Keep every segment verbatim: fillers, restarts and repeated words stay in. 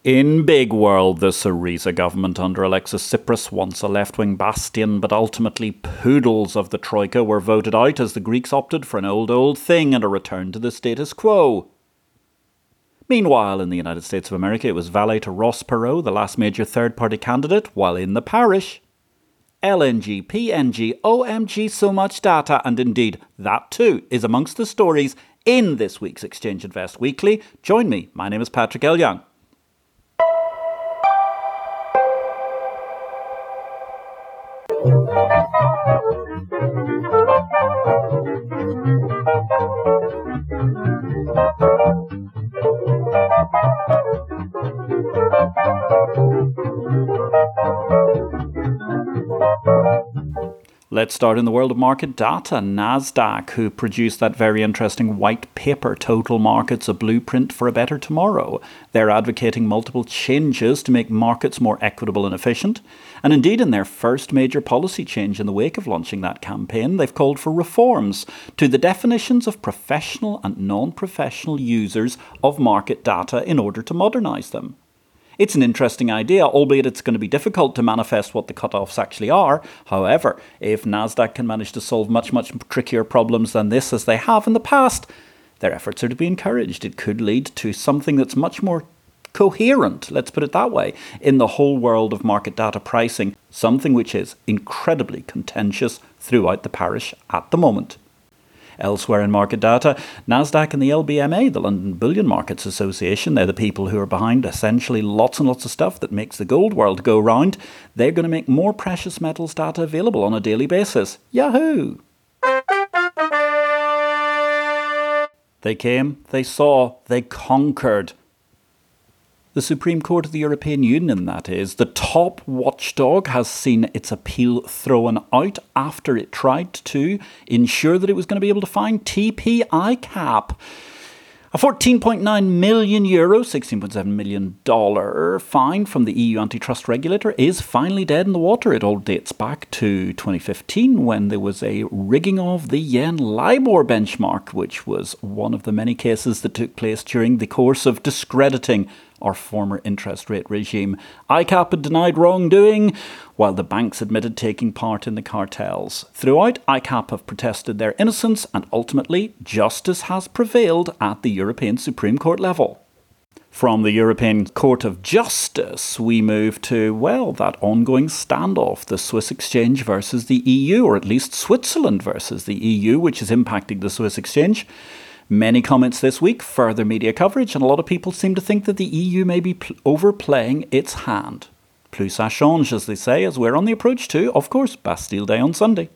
In big world, the Syriza government under Alexis Tsipras, once a left-wing bastion, but ultimately poodles of the Troika, were voted out as the Greeks opted for an old, old thing and a return to the status quo. Meanwhile, in the United States of America, it was valet to Ross Perot, the last major third-party candidate, while in the parish, L N G, P N G, O M G, so much data, and indeed, that too is amongst the stories in this week's Exchange Invest Weekly. Join me, my name is Patrick L. Young. Let's start in the world of market data. Nasdaq, who produced that very interesting white paper, Total Markets, a blueprint for a better tomorrow. They're advocating multiple changes to make markets more equitable and efficient. And indeed, in their first major policy change in the wake of launching that campaign, they've called for reforms to the definitions of professional and non-professional users of market data in order to modernise them. It's an interesting idea, albeit it's going to be difficult to manifest what the cutoffs actually are. However, if Nasdaq can manage to solve much, much trickier problems than this as they have in the past, their efforts are to be encouraged. It could lead to something that's much more coherent, let's put it that way, in the whole world of market data pricing, something which is incredibly contentious throughout the parish at the moment. Elsewhere in market data, Nasdaq and the L B M A, the London Bullion Markets Association, they're the people who are behind essentially lots and lots of stuff that makes the gold world go round. They're going to make more precious metals data available on a daily basis. Yahoo! They came, they saw, they conquered. The Supreme Court of the European Union, that is, the top watchdog, has seen its appeal thrown out after it tried to ensure that it was going to be able to find T P I cap. A fourteen point nine million euro, sixteen point seven million dollars fine from the E U antitrust regulator is finally dead in the water. It all dates back to twenty fifteen when there was a rigging of the yen LIBOR benchmark, which was one of the many cases that took place during the course of discrediting our former interest rate regime. I CAP had denied wrongdoing, while the banks admitted taking part in the cartels. Throughout, I CAP have protested their innocence, and ultimately, justice has prevailed at the European Supreme Court level. From the European Court of Justice, we move to, well, that ongoing standoff, the Swiss exchange versus the E U, or at least Switzerland versus the E U, which is impacting the Swiss exchange. Many comments this week, further media coverage, and a lot of people seem to think that the E U may be pl- overplaying its hand. Plus ça change, as they say, as we're on the approach to, of course, Bastille Day on Sunday.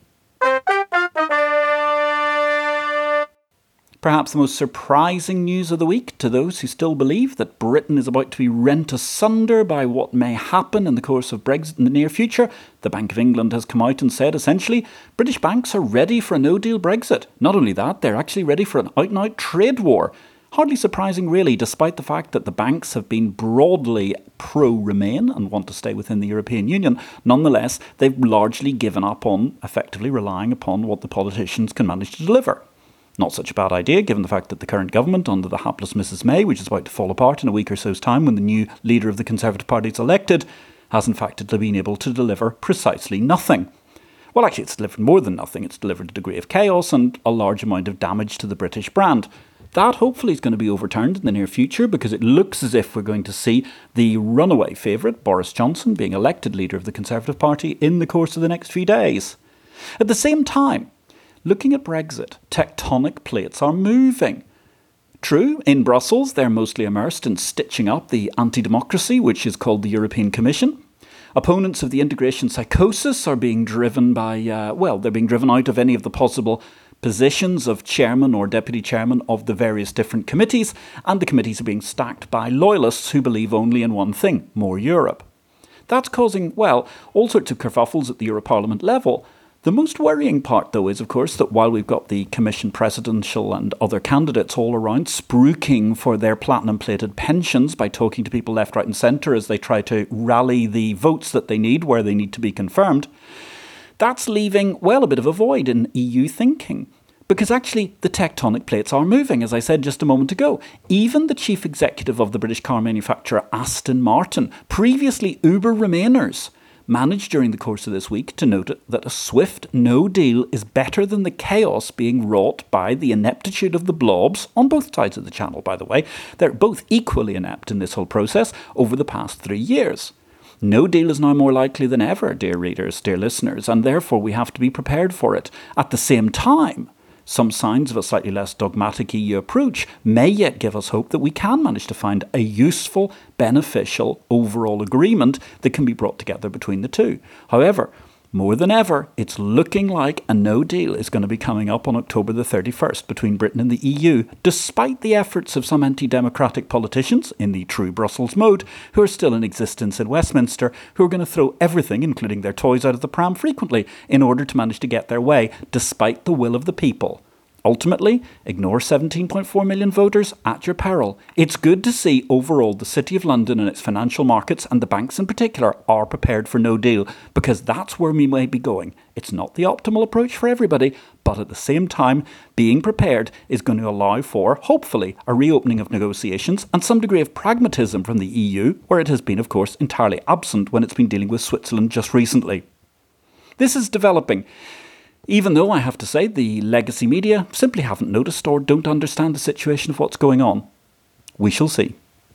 Perhaps the most surprising news of the week to those who still believe that Britain is about to be rent asunder by what may happen in the course of Brexit in the near future, the Bank of England has come out and said, essentially, British banks are ready for a no-deal Brexit. Not only that, they're actually ready for an out-and-out trade war. Hardly surprising, really, despite the fact that the banks have been broadly pro-Remain and want to stay within the European Union. Nonetheless, they've largely given up on effectively relying upon what the politicians can manage to deliver. Not such a bad idea, given the fact that the current government, under the hapless Missus May, which is about to fall apart in a week or so's time when the new leader of the Conservative Party is elected, has in fact been able to deliver precisely nothing. Well, actually, it's delivered more than nothing. It's delivered a degree of chaos and a large amount of damage to the British brand. That hopefully is going to be overturned in the near future, because it looks as if we're going to see the runaway favourite, Boris Johnson, being elected leader of the Conservative Party in the course of the next few days. At the same time, looking at Brexit, tectonic plates are moving. True, in Brussels, they're mostly immersed in stitching up the anti-democracy, which is called the European Commission. Opponents of the integration psychosis are being driven by, uh, well, they're being driven out of any of the possible positions of chairman or deputy chairman of the various different committees, and the committees are being stacked by loyalists who believe only in one thing, more Europe. That's causing, well, all sorts of kerfuffles at the Europarlament level. The most worrying part, though, is, of course, that while we've got the Commission presidential and other candidates all around spruiking for their platinum-plated pensions by talking to people left, right and centre as they try to rally the votes that they need where they need to be confirmed, that's leaving, well, a bit of a void in E U thinking. Because actually, the tectonic plates are moving, as I said just a moment ago. Even the chief executive of the British car manufacturer Aston Martin, previously Uber Remainers, managed during the course of this week to note that a swift no deal is better than the chaos being wrought by the ineptitude of the blobs, on both sides of the channel, by the way. They're both equally inept in this whole process over the past three years. No deal is now more likely than ever, dear readers, dear listeners, and therefore we have to be prepared for it. At the same time, some signs of a slightly less dogmatic E U approach may yet give us hope that we can manage to find a useful, beneficial overall agreement that can be brought together between the two. However, more than ever, it's looking like a no deal is going to be coming up on October the thirty-first between Britain and the E U, despite the efforts of some anti-democratic politicians in the true Brussels mode who are still in existence in Westminster, who are going to throw everything, including their toys, out of the pram frequently in order to manage to get their way, despite the will of the people. Ultimately, ignore seventeen point four million voters at your peril. It's good to see overall the City of London and its financial markets, and the banks in particular, are prepared for no deal, because that's where we may be going. It's not the optimal approach for everybody, but at the same time, being prepared is going to allow for, hopefully, a reopening of negotiations and some degree of pragmatism from the E U, where it has been, of course, entirely absent when it's been dealing with Switzerland just recently. This is developing. Even though I have to say the legacy media simply haven't noticed or don't understand the situation of what's going on. We shall see.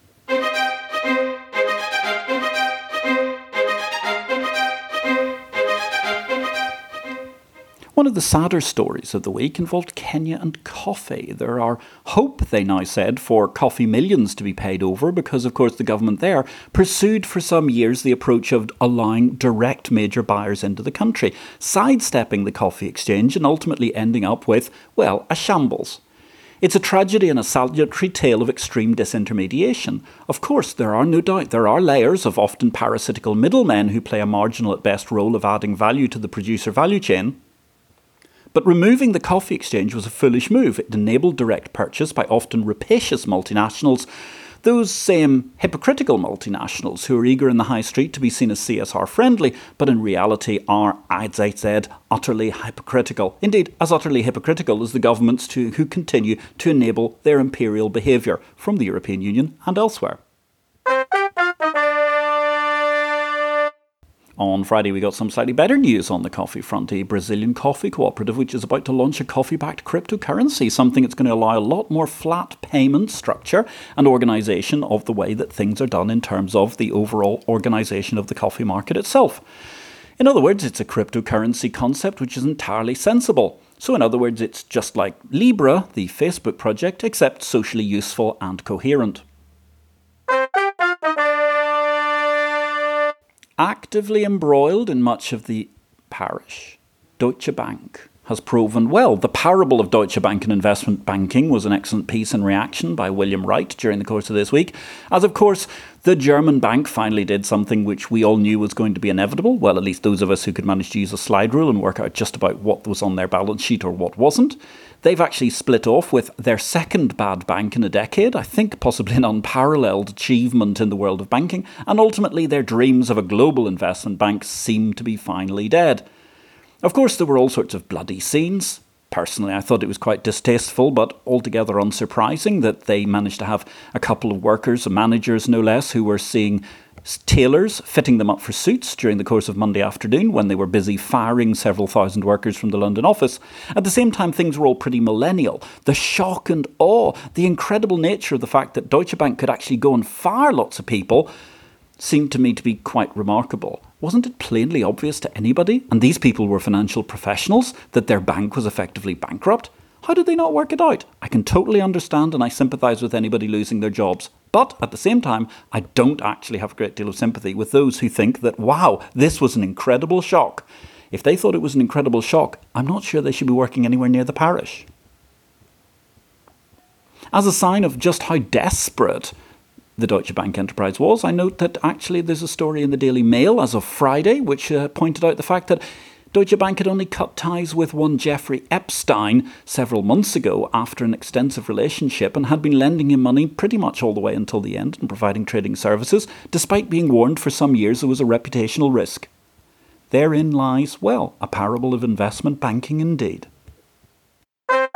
One of the sadder stories of the week involved Kenya and coffee. There are hope, they now said, for coffee millions to be paid over because, of course, the government there pursued for some years the approach of allowing direct major buyers into the country, sidestepping the coffee exchange and ultimately ending up with, well, a shambles. It's a tragedy and a salutary tale of extreme disintermediation. Of course, there are no doubt there are layers of often parasitical middlemen who play a marginal at best role of adding value to the producer value chain. But removing the coffee exchange was a foolish move. It enabled direct purchase by often rapacious multinationals, those same hypocritical multinationals who are eager in the high street to be seen as C S R friendly, but in reality are, as I said, utterly hypocritical. Indeed, as utterly hypocritical as the governments to, who continue to enable their imperial behaviour from the European Union and elsewhere. On Friday, we got some slightly better news on the coffee front. A Brazilian coffee cooperative which is about to launch a coffee-backed cryptocurrency, something that's going to allow a lot more flat payment structure and organisation of the way that things are done in terms of the overall organisation of the coffee market itself. In other words, it's a cryptocurrency concept which is entirely sensible. So in other words, it's just like Libra, the Facebook project, except socially useful and coherent. Actively embroiled in much of the parish, Deutsche Bank has proven well. The parable of Deutsche Bank and investment banking was an excellent piece in reaction by William Wright during the course of this week, as of course the German bank finally did something which we all knew was going to be inevitable, well, at least those of us who could manage to use a slide rule and work out just about what was on their balance sheet or what wasn't. They've actually split off with their second bad bank in a decade, I think possibly an unparalleled achievement in the world of banking, and ultimately their dreams of a global investment bank seem to be finally dead. Of course, there were all sorts of bloody scenes. Personally, I thought it was quite distasteful, but altogether unsurprising that they managed to have a couple of workers, managers no less, who were seeing tailors fitting them up for suits during the course of Monday afternoon when they were busy firing several thousand workers from the London office. At the same time, things were all pretty millennial. The shock and awe, the incredible nature of the fact that Deutsche Bank could actually go and fire lots of people seemed to me to be quite remarkable. Wasn't it plainly obvious to anybody, and these people were financial professionals, that their bank was effectively bankrupt? How did they not work it out? I can totally understand and I sympathise with anybody losing their jobs. But at the same time, I don't actually have a great deal of sympathy with those who think that, wow, this was an incredible shock. If they thought it was an incredible shock, I'm not sure they should be working anywhere near the parish. As a sign of just how desperate the Deutsche Bank enterprise was, I note that actually there's a story in the Daily Mail as of Friday which uh, pointed out the fact that Deutsche Bank had only cut ties with one Jeffrey Epstein several months ago after an extensive relationship and had been lending him money pretty much all the way until the end and providing trading services, despite being warned for some years there was a reputational risk. Therein lies, well, a parable of investment banking indeed.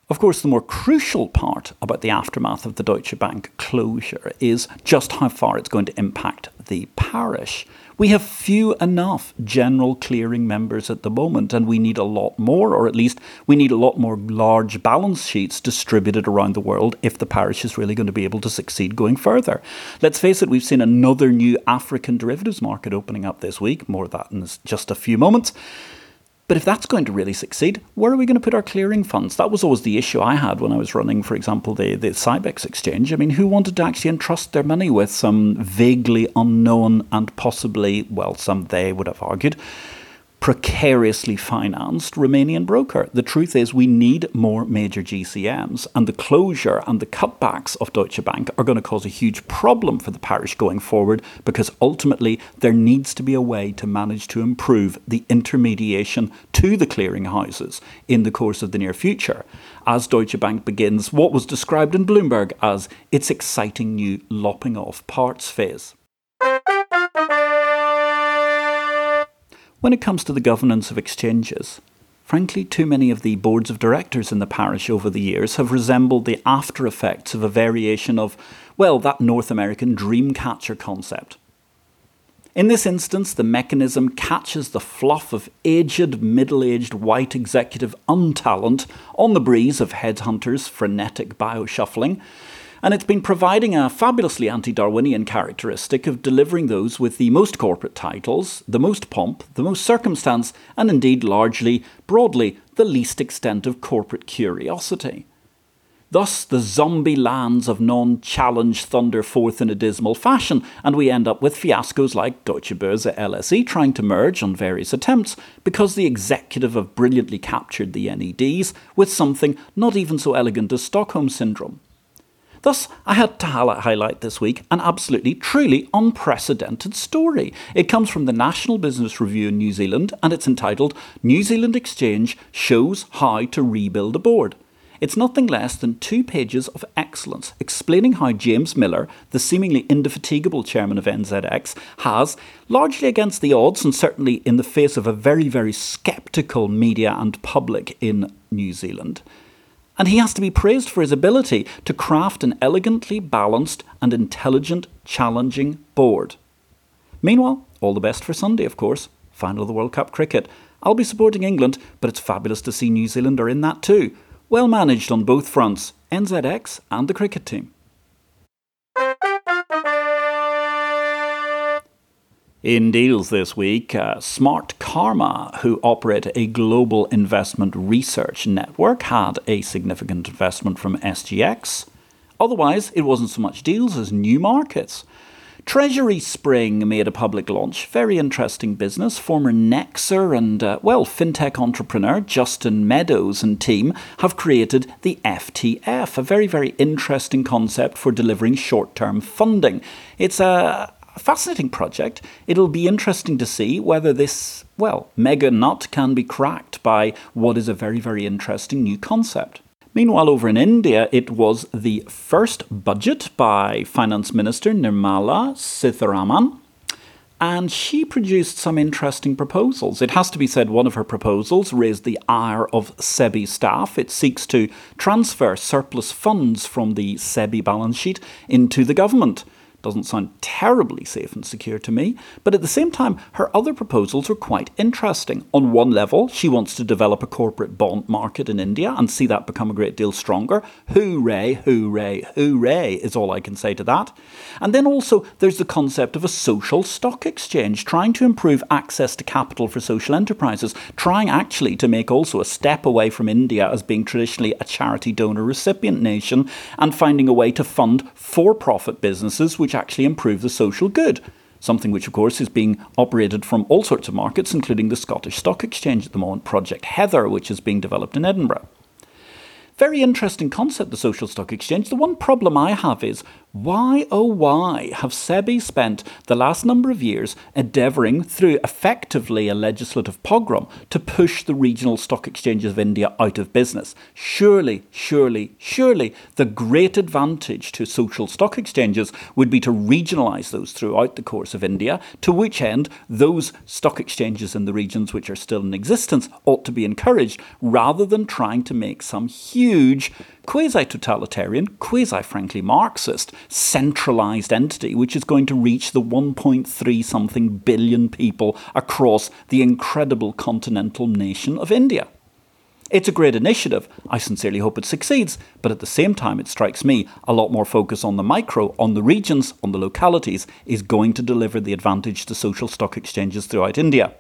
Of course, the more crucial part about the aftermath of the Deutsche Bank closure is just how far it's going to impact the parish. We have few enough general clearing members at the moment, and we need a lot more, or at least we need a lot more large balance sheets distributed around the world if the parish is really going to be able to succeed going further. Let's face it, we've seen another new African derivatives market opening up this week. More of that in just a few moments. But if that's going to really succeed, where are we going to put our clearing funds? That was always the issue I had when I was running, for example, the, the Cybex exchange. I mean, who wanted to actually entrust their money with some vaguely unknown and possibly, well, some they would have argued, precariously financed Romanian broker? The truth is we need more major G C Ms, and the closure and the cutbacks of Deutsche Bank are going to cause a huge problem for the parish going forward, because ultimately there needs to be a way to manage to improve the intermediation to the clearing houses in the course of the near future, as Deutsche Bank begins what was described in Bloomberg as its exciting new lopping off parts phase. When it comes to the governance of exchanges, frankly, too many of the boards of directors in the parish over the years have resembled the after effects of a variation of, well, that North American dream catcher concept. In this instance, the mechanism catches the fluff of aged, middle-aged white executive untalent on the breeze of headhunters' frenetic bio-shuffling, and it's been providing a fabulously anti-Darwinian characteristic of delivering those with the most corporate titles, the most pomp, the most circumstance, and indeed largely, broadly, the least extent of corporate curiosity. Thus, the zombie lands of non-challenge thunder forth in a dismal fashion, and we end up with fiascos like Deutsche Börse L S E trying to merge on various attempts because the executive have brilliantly captured the N E Ds with something not even so elegant as Stockholm Syndrome. Thus, I had to highlight this week an absolutely, truly unprecedented story. It comes from the National Business Review in New Zealand, and it's entitled New Zealand Exchange Shows How to Rebuild a Board. It's nothing less than two pages of excellence, explaining how James Miller, the seemingly indefatigable chairman of N Z X, has, largely against the odds and certainly in the face of a very, very sceptical media and public in New Zealand, and he has to be praised for his ability to craft an elegantly balanced and intelligent, challenging board. Meanwhile, all the best for Sunday, of course. Final of the World Cup cricket. I'll be supporting England, but it's fabulous to see New Zealand are in that too. Well managed on both fronts, N Z X and the cricket team. In deals this week, uh, Smart Karma, who operate a global investment research network, had a significant investment from S G X. Otherwise, it wasn't so much deals as new markets. Treasury Spring made a public launch. Very interesting business. Former Nexer and, uh, well, fintech entrepreneur Justin Meadows and team have created the F T F, a very, very interesting concept for delivering short-term funding. It's a A fascinating project. It'll be interesting to see whether this, well, mega nut can be cracked by what is a very, very interesting new concept. Meanwhile, over in India, it was the first budget by Finance Minister Nirmala Sitharaman, and she produced some interesting proposals. It has to be said one of her proposals raised the ire of SEBI staff. It seeks to transfer surplus funds from the SEBI balance sheet into the government. Doesn't sound terribly safe and secure to me, but at the same time, her other proposals are quite interesting. On one level, she wants to develop a corporate bond market in India and see that become a great deal stronger. Hooray, hooray, hooray is all I can say to that. And then also, there's the concept of a social stock exchange, trying to improve access to capital for social enterprises, trying actually to make also a step away from India as being traditionally a charity donor recipient nation, and finding a way to fund for-profit businesses which actually improve the social good. Something which, of course, is being operated from all sorts of markets, including the Scottish Stock Exchange at the moment, Project Heather, which is being developed in Edinburgh. Very interesting concept, the social stock exchange. The one problem I have is, Why, oh why, have SEBI spent the last number of years endeavouring, through effectively a legislative pogrom, to push the regional stock exchanges of India out of business? Surely, surely, surely the great advantage to social stock exchanges would be to regionalise those throughout the course of India, to which end those stock exchanges in the regions which are still in existence ought to be encouraged, rather than trying to make some huge quasi-totalitarian, quasi-frankly Marxist, centralised entity which is going to reach the one point three something billion people across the incredible continental nation of India. It's a great initiative. I sincerely hope it succeeds, but at the same time it strikes me a lot more focus on the micro, on the regions, on the localities is going to deliver the advantage to social stock exchanges throughout India.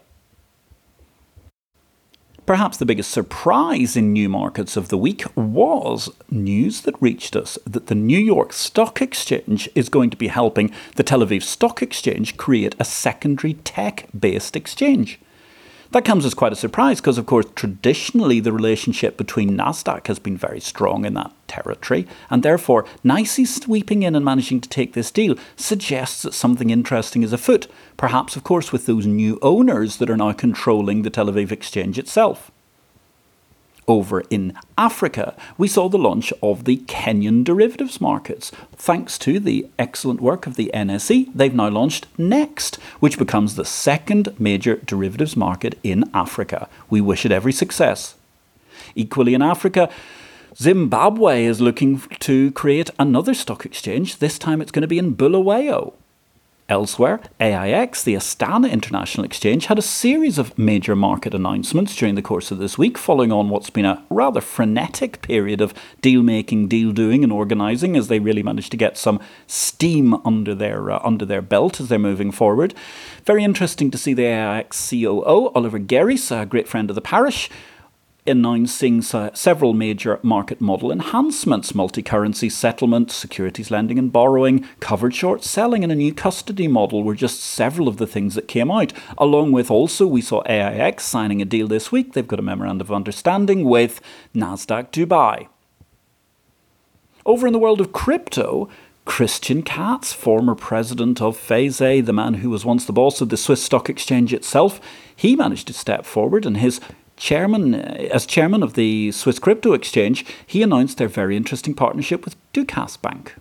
Perhaps the biggest surprise in new markets of the week was news that reached us that the New York Stock Exchange is going to be helping the Tel Aviv Stock Exchange create a secondary tech-based exchange. That comes as quite a surprise because, of course, traditionally the relationship between Nasdaq has been very strong in that territory, and therefore N Y S E sweeping in and managing to take this deal suggests that something interesting is afoot, perhaps, of course, with those new owners that are now controlling the Tel Aviv Exchange itself. Over in Africa, we saw the launch of the Kenyan derivatives markets. Thanks to the excellent work of the N S E, they've now launched Next, which becomes the second major derivatives market in Africa. We wish it every success. Equally in Africa, Zimbabwe is looking to create another stock exchange. This time it's going to be in Bulawayo. Elsewhere, A I X, the Astana International Exchange, had a series of major market announcements during the course of this week, following on what's been a rather frenetic period of deal-making, deal-doing and organising as they really managed to get some steam under their uh, under their belt as they're moving forward. Very interesting to see the A I X C O O, Oliver Geris, a great friend of the parish, announcing uh, several major market model enhancements: multi-currency settlement, securities lending and borrowing, covered short selling and a new custody model were just several of the things that came out. Along with also we saw A I X signing a deal this week. They've got a memorandum of understanding with Nasdaq Dubai. Over in the world of crypto, Christian Katz, former president of FASE, the man who was once the boss of the Swiss Stock Exchange itself, he managed to step forward, and his Chairman, as chairman of the Swiss Crypto Exchange, he announced their very interesting partnership with Dukas Bank.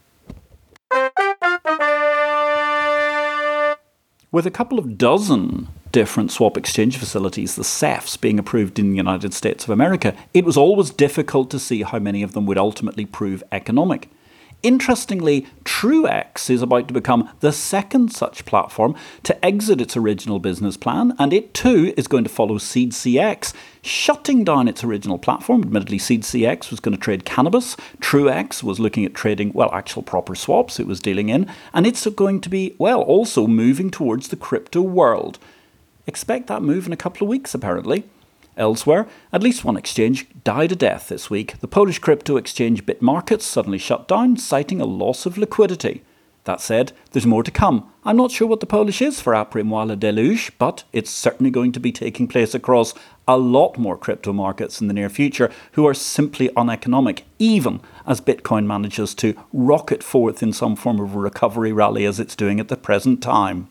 With a couple of dozen different swap exchange facilities, the S E Fs, being approved in the United States of America, it was always difficult to see how many of them would ultimately prove economic. Interestingly, TrueX is about to become the second such platform to exit its original business plan, and it too is going to follow SeedCX, shutting down its original platform. Admittedly, SeedCX was going to trade cannabis. TrueX was looking at trading, well, actual proper swaps it was dealing in, and it's going to be, well, also moving towards the crypto world. Expect that move in a couple of weeks, apparently. Elsewhere, at least one exchange died a death this week. The Polish crypto exchange BitMarkets suddenly shut down, citing a loss of liquidity. That said, there's more to come. I'm not sure what the Polish is for après moi le déluge, but it's certainly going to be taking place across a lot more crypto markets in the near future who are simply uneconomic, even as Bitcoin manages to rocket forth in some form of a recovery rally as it's doing at the present time.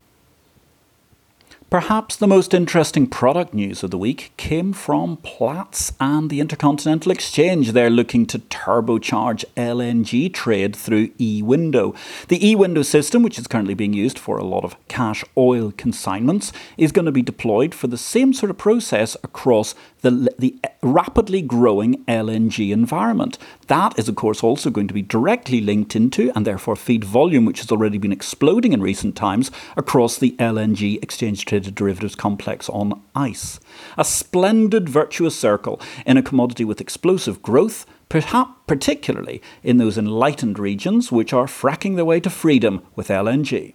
Perhaps the most interesting product news of the week came from Platts and the Intercontinental Exchange. They're looking to turbocharge L N G trade through eWindow. The eWindow system, which is currently being used for a lot of cash oil consignments, is going to be deployed for the same sort of process across the, the rapidly growing L N G environment. That is, of course, also going to be directly linked into and therefore feed volume, which has already been exploding in recent times, across the L N G exchange traded derivatives complex on ICE. A splendid virtuous circle in a commodity with explosive growth, perhaps particularly in those enlightened regions which are fracking their way to freedom with L N G.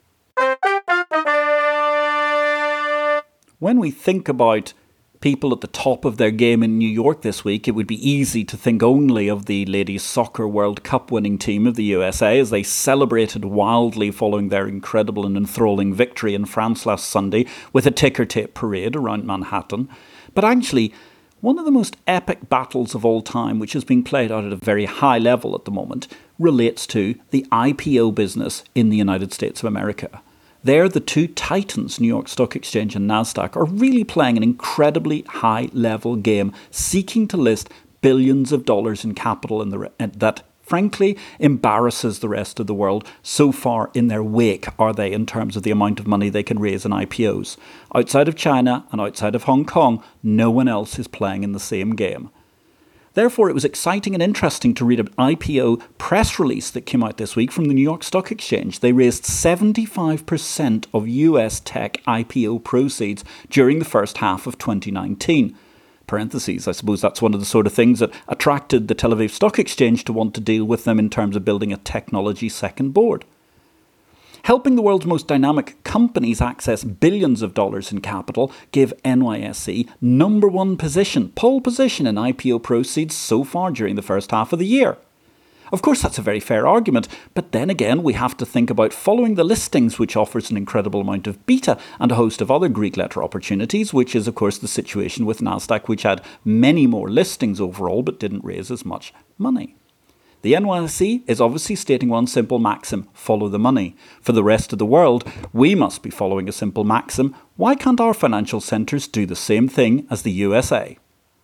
When we think about people at the top of their game in New York this week, it would be easy to think only of the Ladies Soccer World Cup winning team of the U S A as they celebrated wildly following their incredible and enthralling victory in France last Sunday with a ticker tape parade around Manhattan. But actually, one of the most epic battles of all time, which is being played out at a very high level at the moment, relates to the I P O business in the United States of America. There, the two titans, New York Stock Exchange and NASDAQ, are really playing an incredibly high-level game, seeking to list billions of dollars in capital in the, that, frankly, embarrasses the rest of the world. So far in their wake are they in terms of the amount of money they can raise in I P Os. Outside of China and outside of Hong Kong, no one else is playing in the same game. Therefore, it was exciting and interesting to read an I P O press release that came out this week from the New York Stock Exchange. They raised seventy-five percent of U S tech I P O proceeds during the first half of twenty nineteen. Parentheses, I suppose that's one of the sort of things that attracted the Tel Aviv Stock Exchange to want to deal with them in terms of building a technology second board. Helping the world's most dynamic companies access billions of dollars in capital give N Y S E number one position, pole position in I P O proceeds so far during the first half of the year. Of course, that's a very fair argument, but then again, we have to think about following the listings, which offers an incredible amount of beta and a host of other Greek letter opportunities, which is, of course, the situation with NASDAQ, which had many more listings overall, but didn't raise as much money. The N Y S E is obviously stating one simple maxim: follow the money. For the rest of the world, we must be following a simple maxim: why can't our financial centres do the same thing as the U S A?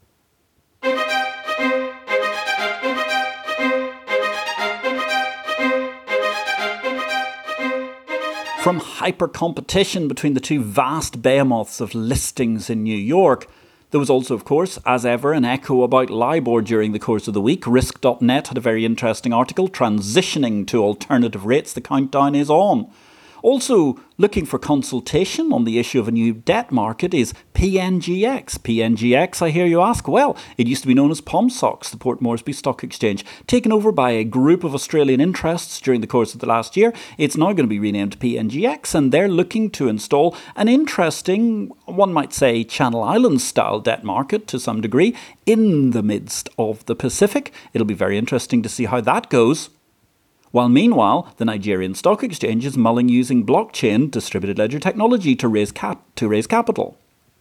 From hyper-competition between the two vast behemoths of listings in New York, there was also, of course, as ever, an echo about LIBOR during the course of the week. Risk dot net had a very interesting article, Transitioning to Alternative Rates, the countdown is on. Also, looking for consultation on the issue of a new debt market is P N G X. P N G X, I hear you ask? Well, it used to be known as POMSOX, the Port Moresby Stock Exchange, taken over by a group of Australian interests during the course of the last year. It's now going to be renamed P N G X, and they're looking to install an interesting, one might say, Channel Islands-style debt market to some degree in the midst of the Pacific. It'll be very interesting to see how that goes. While meanwhile, the Nigerian Stock Exchange is mulling using blockchain distributed ledger technology to raise cap- to raise capital.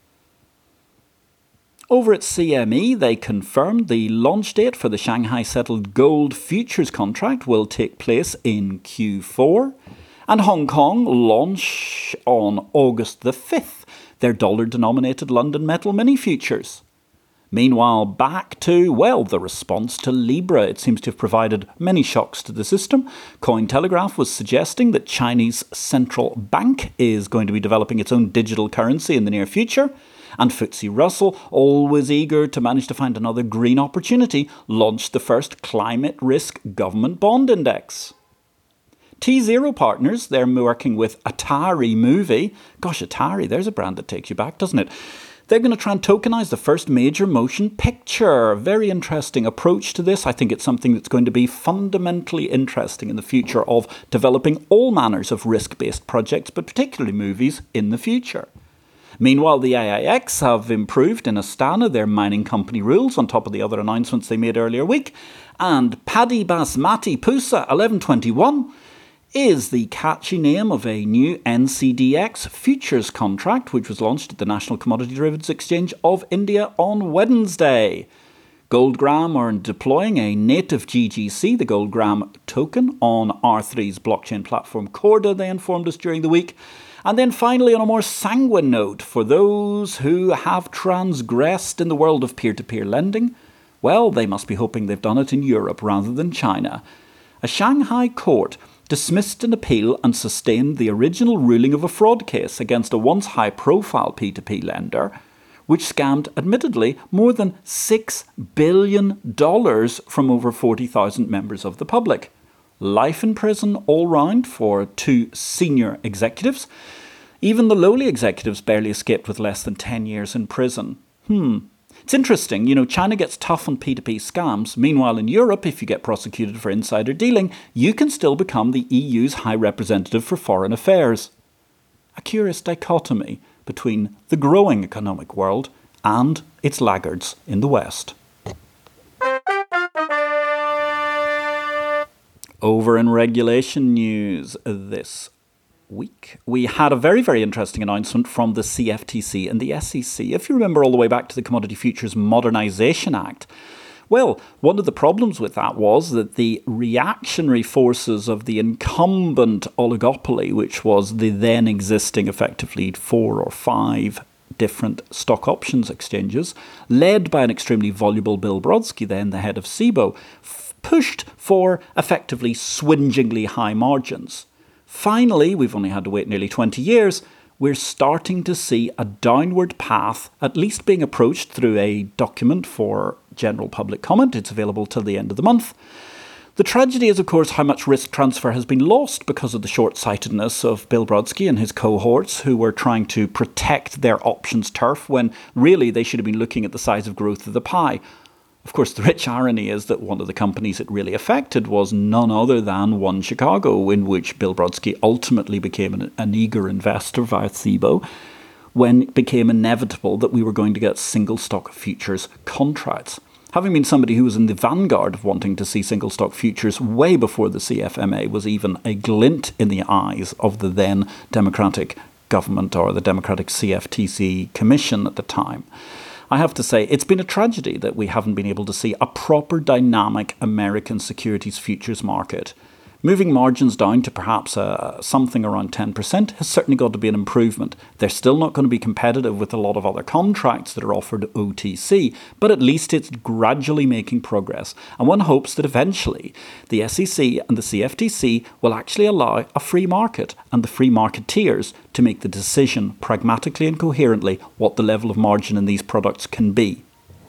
Over at C M E, they confirmed the launch date for the Shanghai Settled Gold Futures contract will take place in Q four, and Hong Kong launch on August the fifth their dollar-denominated London Metal Mini Futures. Meanwhile, back to, well, the response to Libra. It seems to have provided many shocks to the system. Cointelegraph was suggesting that Chinese central bank is going to be developing its own digital currency in the near future. And F T S E Russell, always eager to manage to find another green opportunity, launched the first climate risk government bond index. T Zero Partners, they're working with Atari Movie. Gosh, Atari, there's a brand that takes you back, doesn't it? They're going to try and tokenise the first major motion picture. Very interesting approach to this. I think it's something that's going to be fundamentally interesting in the future of developing all manners of risk-based projects, but particularly movies in the future. Meanwhile, the A I X have improved in Astana their mining company rules on top of the other announcements they made earlier week. And Paddy Basmati Pusa eleven twenty-one is the catchy name of a new N C D X futures contract, which was launched at the National Commodity Derivatives Exchange of India on Wednesday. Goldgram are deploying a native G G C, the Goldgram token, on R three's blockchain platform Corda, they informed us during the week. And then finally, on a more sanguine note, for those who have transgressed in the world of peer-to-peer lending, well, they must be hoping they've done it in Europe rather than China. A Shanghai court dismissed an appeal and sustained the original ruling of a fraud case against a once high-profile P two P lender, which scammed, admittedly, more than six billion dollars from over forty thousand members of the public. Life in prison all round for two senior executives. Even the lowly executives barely escaped with less than ten years in prison. Hmm. It's interesting, you know, China gets tough on P two P scams. Meanwhile, in Europe, if you get prosecuted for insider dealing, you can still become the E U's High Representative for Foreign Affairs. A curious dichotomy between the growing economic world and its laggards in the West. Over in regulation news this week, we had a very, very interesting announcement from the C F T C and the S E C. If you remember all the way back to the Commodity Futures Modernisation Act, Well, one of the problems with that was that the reactionary forces of the incumbent oligopoly, which was the then existing effectively four or five different stock options exchanges, led by an extremely voluble Bill Brodsky, then the head of C B O, f- pushed for effectively swingingly high margins. Finally, we've only had to wait nearly twenty years, we're starting to see a downward path, at least being approached through a document for general public comment. It's available till the end of the month. The tragedy is, of course, how much risk transfer has been lost because of the short-sightedness of Bill Brodsky and his cohorts, who were trying to protect their options turf when really they should have been looking at the size of growth of the pie. Of course, the rich irony is that one of the companies it really affected was none other than One Chicago, in which Bill Brodsky ultimately became an, an eager investor via C B O, when it became inevitable that we were going to get single stock futures contracts. Having been somebody who was in the vanguard of wanting to see single stock futures way before the C F M A was even a glint in the eyes of the then Democratic government or the Democratic C F T C Commission at the time, I have to say it's been a tragedy that we haven't been able to see a proper dynamic American securities futures market. Moving margins down to perhaps uh, something around ten percent has certainly got to be an improvement. They're still not going to be competitive with a lot of other contracts that are offered O T C, but at least it's gradually making progress. And one hopes that eventually the S E C and the C F T C will actually allow a free market and the free marketeers to make the decision pragmatically and coherently what the level of margin in these products can be.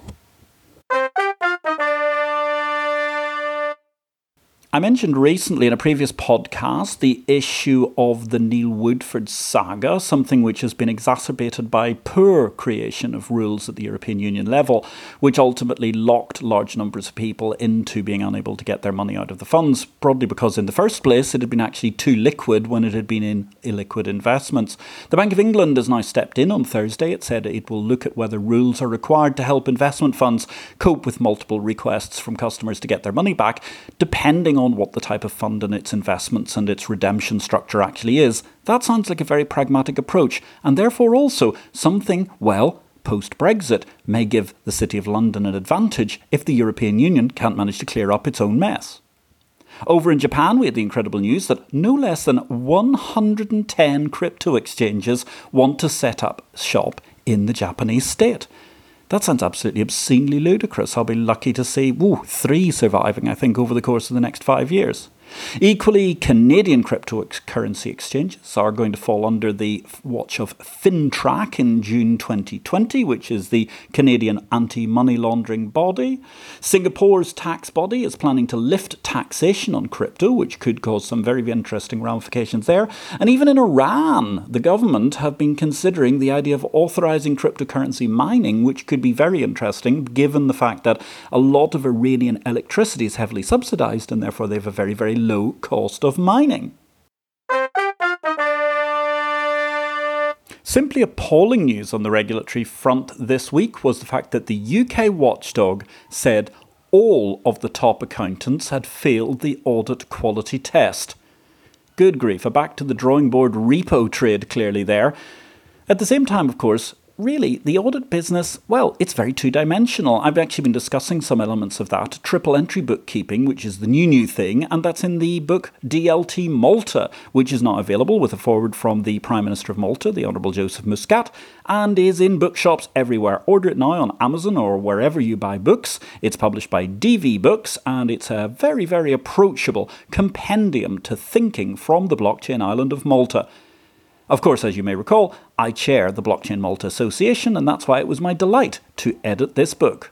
I mentioned recently in a previous podcast the issue of the Neil Woodford saga, something which has been exacerbated by poor creation of rules at the European Union level, which ultimately locked large numbers of people into being unable to get their money out of the funds, probably because in the first place it had been actually too liquid when it had been in illiquid investments. The Bank of England has now stepped in on Thursday. It said it will look at whether rules are required to help investment funds cope with multiple requests from customers to get their money back, depending on on what the type of fund and its investments and its redemption structure actually is. That sounds like a very pragmatic approach, and therefore also something, well, post-Brexit may give the City of London an advantage if the European Union can't manage to clear up its own mess. Over in Japan, we had the incredible news that no less than one hundred ten crypto exchanges want to set up shop in the Japanese state. That sounds absolutely obscenely ludicrous. I'll be lucky to see woo, three surviving, I think, over the course of the next five years. Equally, Canadian cryptocurrency exchanges are going to fall under the watch of FINTRAC in June twenty twenty, which is the Canadian anti-money laundering body. Singapore's tax body is planning to lift taxation on crypto, which could cause some very interesting ramifications there. And even in Iran, the government have been considering the idea of authorizing cryptocurrency mining, which could be very interesting given the fact that a lot of Iranian electricity is heavily subsidized and therefore they have a very, very low cost of mining. Simply appalling news on the regulatory front this week was the fact that the U K watchdog said all of the top accountants had failed the audit quality test. Good grief, a back to the drawing board repo trade clearly there. At the same time, of course, really, the audit business, well, it's very two-dimensional. I've actually been discussing some elements of that. Triple entry bookkeeping, which is the new, new thing, and that's in the book D L T Malta, which is now available with a foreword from the Prime Minister of Malta, the Honourable Joseph Muscat, and is in bookshops everywhere. Order it now on Amazon or wherever you buy books. It's published by D V Books, and it's a very, very approachable compendium to thinking from the blockchain island of Malta. Of course, as you may recall, I chair the Blockchain Malta Association, and that's why it was my delight to edit this book.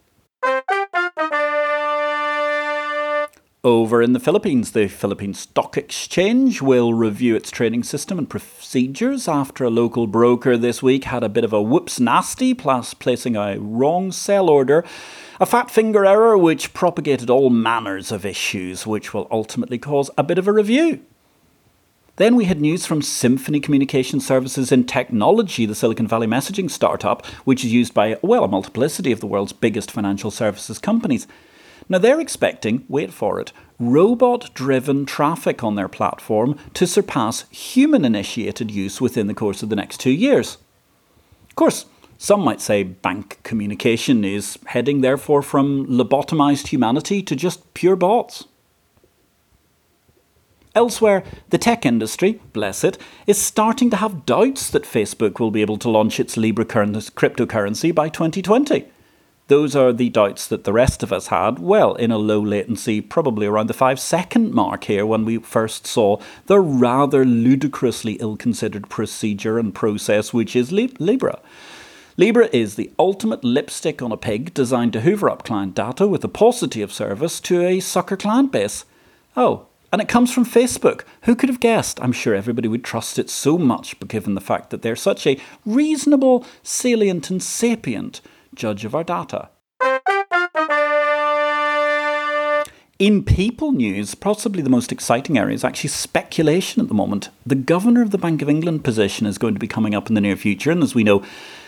Over in the Philippines, the Philippine Stock Exchange will review its trading system and procedures after a local broker this week had a bit of a whoops nasty, plus placing a wrong sell order, a fat finger error which propagated all manners of issues, which will ultimately cause a bit of a review. Then we had news from Symphony Communication Services in Technology, the Silicon Valley messaging startup, which is used by, well, a multiplicity of the world's biggest financial services companies. Now they're expecting, wait for it, robot-driven traffic on their platform to surpass human-initiated use within the course of the next two years. Of course, Some might say bank communication is heading therefore from lobotomized humanity to just pure bots. Elsewhere, the tech industry, bless it, is starting to have doubts that Facebook will be able to launch its Libra cryptocurrency by twenty twenty. Those are the doubts that the rest of us had, well, in a low latency, probably around the five second mark here when we first saw the rather ludicrously ill-considered procedure and process which is Libra. Libra is the ultimate lipstick on a pig designed to hoover up client data with a paucity of service to a sucker client base. Oh, and it comes from Facebook. Who could have guessed? I'm sure everybody would trust it so much, but given the fact that they're such a reasonable, salient and sapient judge of our data. In people news, possibly the most exciting area is actually speculation at the moment. The Governor of the Bank of England position is going to be coming up in the near future, and as we know,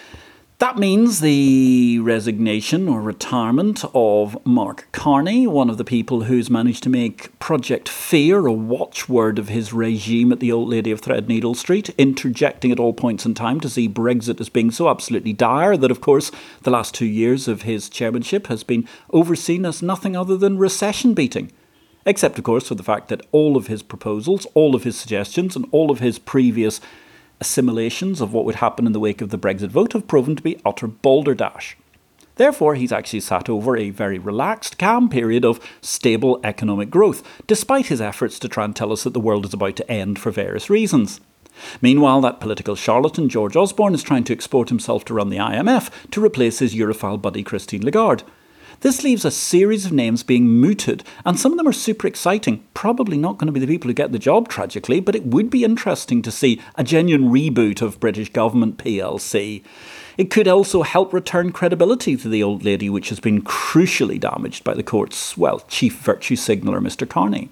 that means the resignation or retirement of Mark Carney, one of the people who's managed to make Project Fear a watchword of his regime at the Old Lady of Threadneedle Street, interjecting at all points in time to see Brexit as being so absolutely dire that, of course, the last two years of his chairmanship has been overseen as nothing other than recession beating. Except, of course, for the fact that all of his proposals, all of his suggestions and all of his previous assimilations of what would happen in the wake of the Brexit vote have proven to be utter balderdash. Therefore, he's actually sat over a very relaxed, calm period of stable economic growth, despite his efforts to try and tell us that the world is about to end for various reasons. Meanwhile, that political charlatan George Osborne is trying to export himself to run the I M F to replace his Europhile buddy Christine Lagarde. This leaves a series of names being mooted, and some of them are super exciting. Probably not going to be the people who get the job, tragically, but it would be interesting to see a genuine reboot of British Government P L C. It could also help return credibility to the old lady, which has been crucially damaged by the court's, well, chief virtue signaller, Mister Carney.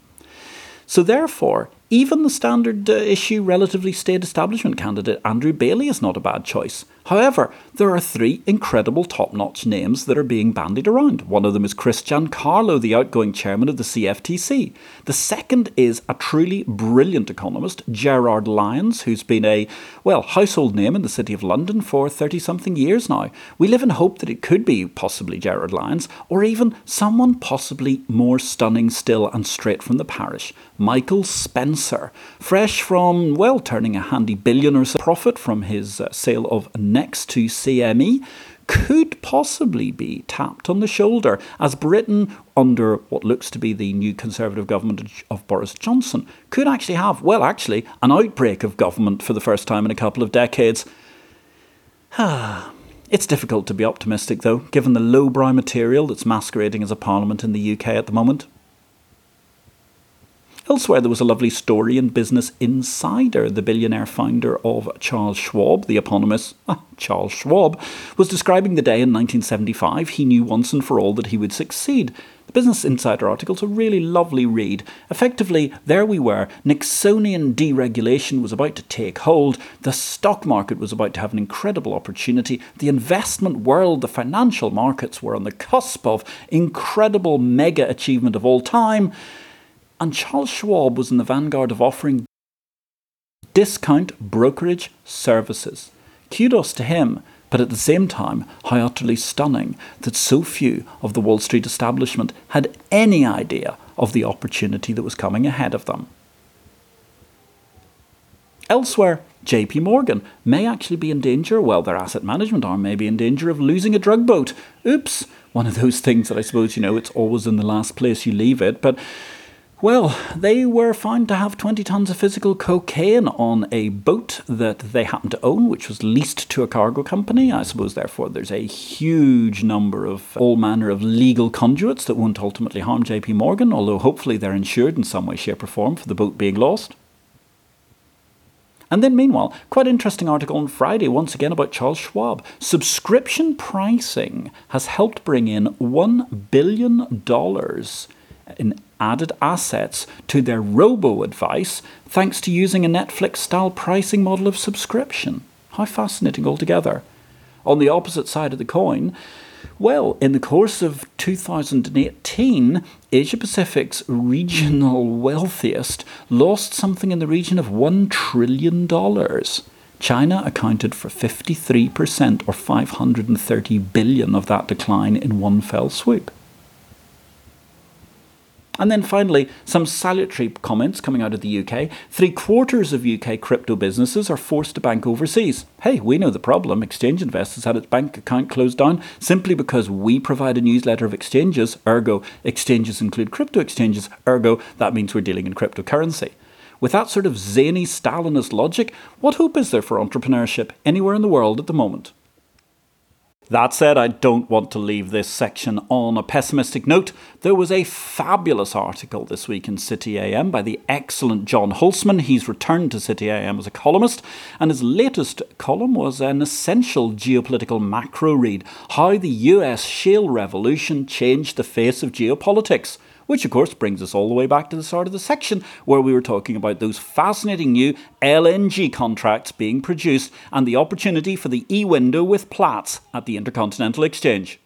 So therefore, even the standard uh, issue relatively staid establishment candidate Andrew Bailey is not a bad choice. However, there are three incredible top-notch names that are being bandied around. One of them is Chris Giancarlo, the outgoing chairman of the C F T C. The second is a truly brilliant economist, Gerard Lyons, who's been a, well, household name in the City of London for thirty-something years now. We live in hope that it could be possibly Gerard Lyons, or even someone possibly more stunning still and straight from the parish, Michael Spencer, fresh from, well, turning a handy billion or so profit from his uh, sale of Next to C M E, could possibly be tapped on the shoulder as Britain, under what looks to be the new Conservative government of Boris Johnson, could actually have, well, actually, an outbreak of government for the first time in a couple of decades. It's difficult to be optimistic, though, given the lowbrow material that's masquerading as a parliament in the U K at the moment. Elsewhere, there was a lovely story in Business Insider. The billionaire founder of Charles Schwab, the eponymous ah, Charles Schwab, was describing the day in nineteen seventy-five he knew once and for all that he would succeed. The Business Insider article's a really lovely read. Effectively, there we were. Nixonian deregulation was about to take hold. The stock market was about to have an incredible opportunity. The investment world, the financial markets were on the cusp of incredible mega achievement of all time. And Charles Schwab was in the vanguard of offering discount brokerage services. Kudos to him, but at the same time, how utterly stunning that so few of the Wall Street establishment had any idea of the opportunity that was coming ahead of them. Elsewhere, J P Morgan may actually be in danger, well, their asset management arm may be in danger of losing a drug boat. Oops, one of those things that I suppose, you know, it's always in the last place you leave it, but well, they were found to have twenty tons of physical cocaine on a boat that they happened to own, which was leased to a cargo company. I suppose, therefore, there's a huge number of all manner of legal conduits that won't ultimately harm J P Morgan, although hopefully they're insured in some way, shape or form for the boat being lost. And then meanwhile, quite interesting article on Friday, once again about Charles Schwab. Subscription pricing has helped bring in one billion dollars in added assets to their robo-advice thanks to using a Netflix-style pricing model of subscription. How fascinating altogether. On the opposite side of the coin, well, in the course of two thousand eighteen, Asia Pacific's regional wealthiest lost something in the region of one trillion dollars. China accounted for fifty-three percent or five hundred thirty billion of that decline in one fell swoop. And then finally, some salutary comments coming out of the U K. Three quarters of U K crypto businesses are forced to bank overseas. Hey, we know the problem. Exchange Invest has had its bank account closed down simply because we provide a newsletter of exchanges, ergo exchanges include crypto exchanges, ergo that means we're dealing in cryptocurrency. With that sort of zany Stalinist logic, what hope is there for entrepreneurship anywhere in the world at the moment? That said, I don't want to leave this section on a pessimistic note. There was a fabulous article this week in City A M by the excellent John Holzman. He's returned to City A M as a columnist, and his latest column was an essential geopolitical macro read, how the U S shale revolution changed the face of geopolitics. Which of course brings us all the way back to the start of the section where we were talking about those fascinating new L N G contracts being produced and the opportunity for the e-window with Platts at the Intercontinental Exchange.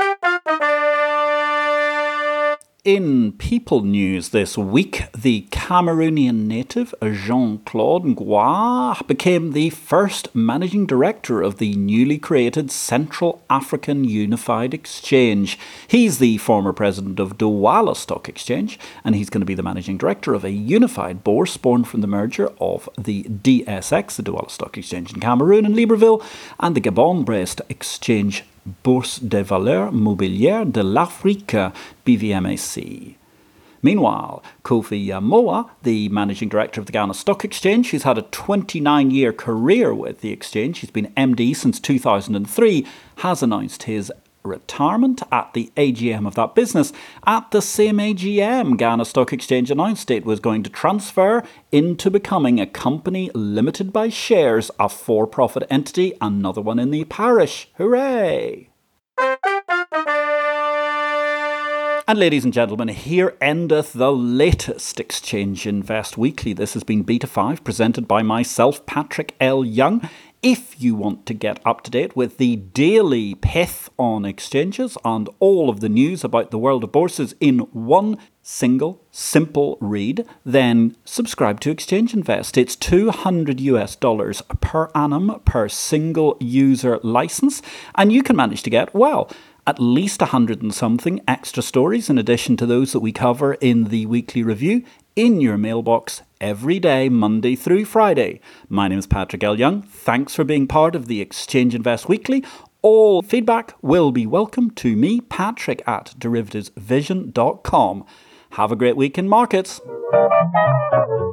In People news this week, the Cameroonian native Jean-Claude Ngoy became the first managing director of the newly created Central African Unified Exchange. He's the former president of Douala Stock Exchange, and he's going to be the managing director of a unified bourse born from the merger of the D S X, the Douala Stock Exchange in Cameroon and Libreville, and the Gabon-based exchange Bourse des Valeurs Mobilières de l'Afrique, B V M A C. Meanwhile, Kofi Yamoa, the managing director of the Ghana Stock Exchange, who's had a twenty-nine year career with the exchange, he's been M D since two thousand three, has announced his retirement at the A G M of that business. At the same A G M, Ghana Stock Exchange announced it was going to transfer into becoming a company limited by shares, a for-profit entity, another one in the parish. Hooray! And ladies and gentlemen, here endeth the latest Exchange Invest Weekly. This has been Beta five, presented by myself, Patrick L. Young. If you want to get up to date with the daily pith on exchanges and all of the news about the world of bourses in one single, simple read, then subscribe to Exchange Invest. It's two hundred US dollars per annum per single user license, and you can manage to get, well, at least a hundred and something extra stories in addition to those that we cover in the weekly review in your mailbox every day, Monday through Friday. My name is Patrick L. Young. Thanks for being part of the Exchange Invest Weekly. All feedback will be welcome to me, Patrick, at derivatives vision dot com. Have a great week in markets.